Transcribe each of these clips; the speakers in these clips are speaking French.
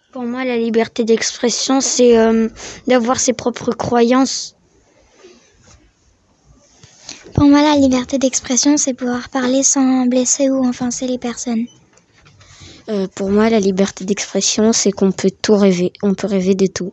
Pour moi, la liberté d'expression, c'est d'avoir ses propres croyances. Pour moi, la liberté d'expression, c'est pouvoir parler sans blesser ou offenser les personnes. Pour moi, la liberté d'expression, c'est qu'on peut tout rêver. On peut rêver de tout.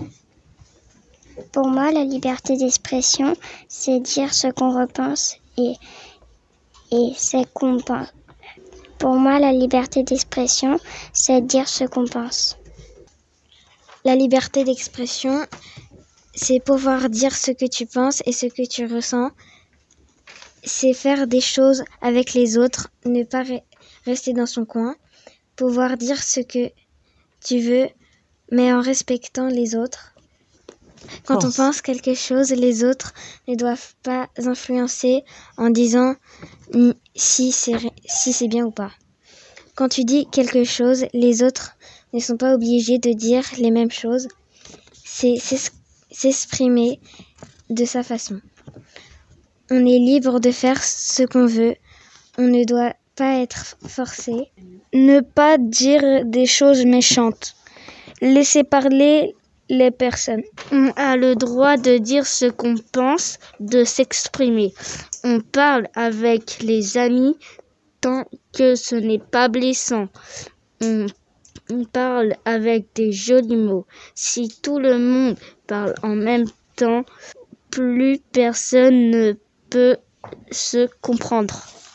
Pour moi, la liberté d'expression, c'est dire ce qu'on repense et c'est qu'on pense. Pour moi, la liberté d'expression, c'est dire ce qu'on pense. La liberté d'expression, c'est pouvoir dire ce que tu penses et ce que tu ressens. C'est faire des choses avec les autres, ne pas rester dans son coin. Pouvoir dire ce que tu veux, mais en respectant les autres. Quand on pense quelque chose, les autres ne doivent pas influencer en disant si c'est bien ou pas. Quand tu dis quelque chose, les autres ne sont pas obligés de dire les mêmes choses. C'est s'exprimer de sa façon. On est libre de faire ce qu'on veut. On ne doit pas être forcé. Ne pas dire des choses méchantes. Laisser parler les personnes. On a le droit de dire ce qu'on pense, de s'exprimer. On parle avec les amis tant que ce n'est pas blessant. On parle avec des jolis mots. Si tout le monde parle en même temps, plus personne ne peut se comprendre.